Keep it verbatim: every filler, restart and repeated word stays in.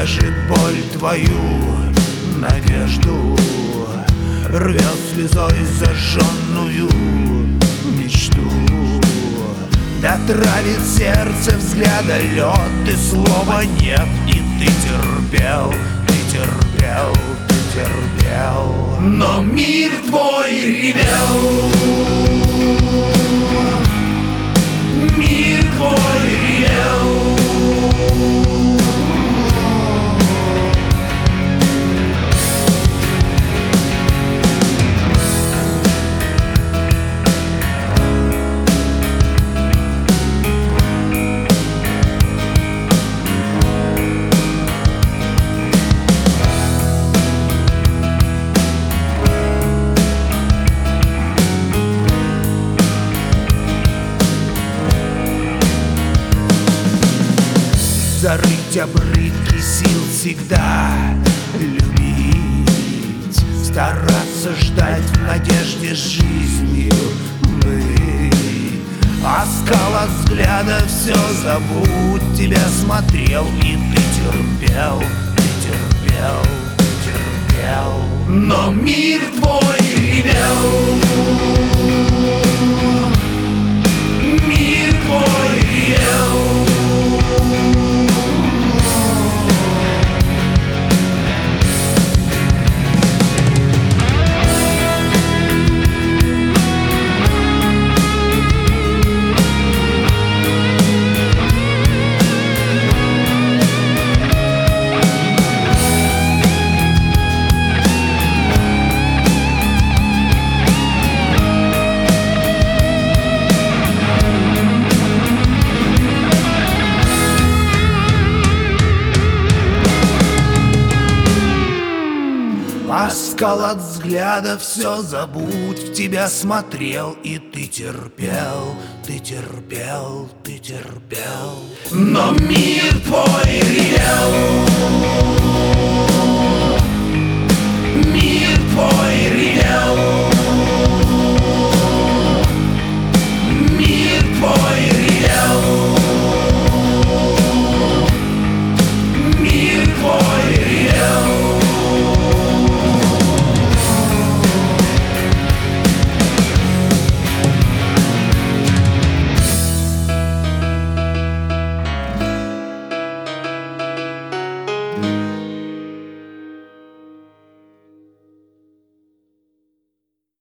режет боль твою надежду, рвет слезой зажженную мечту. Да травит сердце взгляда лед, и слова нет, и ты терпел, ты терпел, ты терпел. Но мир твой ревел, мир твой ревел. Зарыть обрывки сил всегда любить, стараться ждать в надежде жизнью быть. А скала взгляда все забудь, тебя смотрел, и ты терпел, ты терпел, ты терпел. Но мир твой ревел, мир твой ревел. Оскал от взгляда все забудь, в тебя смотрел, и ты терпел, ты терпел, ты терпел. Но мир твой ревел, мир твой ревел, мир твой ревел, мир твой ревел. Thank you.